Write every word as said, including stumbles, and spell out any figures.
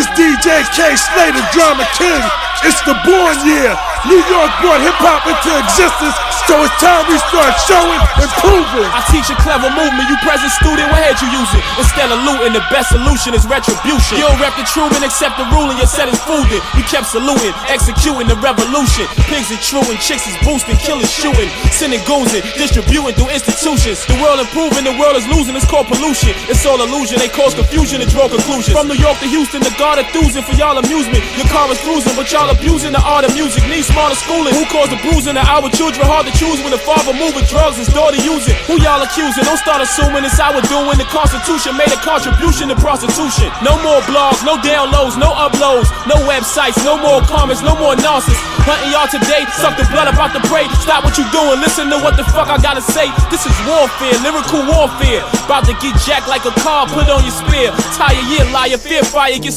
D J K Slater, Drama King. It's the born year. New York brought hip-hop into existence, so it's time we start showing and proving. I teach a clever movement, you present student, what head you using? Instead of looting, the best solution is retribution. You don't rep the Truman, accept the ruling, your set is folded. You kept saluting, executing the revolution. Pigs and truant, chicks is boosting, killers shooting, sending goons in, distributing through institutions. The world improving, the world is losing, it's called pollution. It's all illusion, they cause confusion and draw conclusions. From New York to Houston, the God enthusing for y'all amusement. Your car is cruising, but y'all abusing the art of music. Need smarter schooling. Who caused the bruising of our children? Hard to choose when the father moving drugs, his daughter using. Who y'all accusing? Don't start assuming it's our doing. The Constitution made a contribution to prostitution. No more blogs, no downloads, no uploads, no websites, no more comments, no more nonsense. Hunting y'all today, suck the blood about to pray. Stop what you doing, listen to what the fuck I gotta say. This is warfare, lyrical warfare. About to get jacked like a car, put on your spear. Tire year, liar, fear fire, get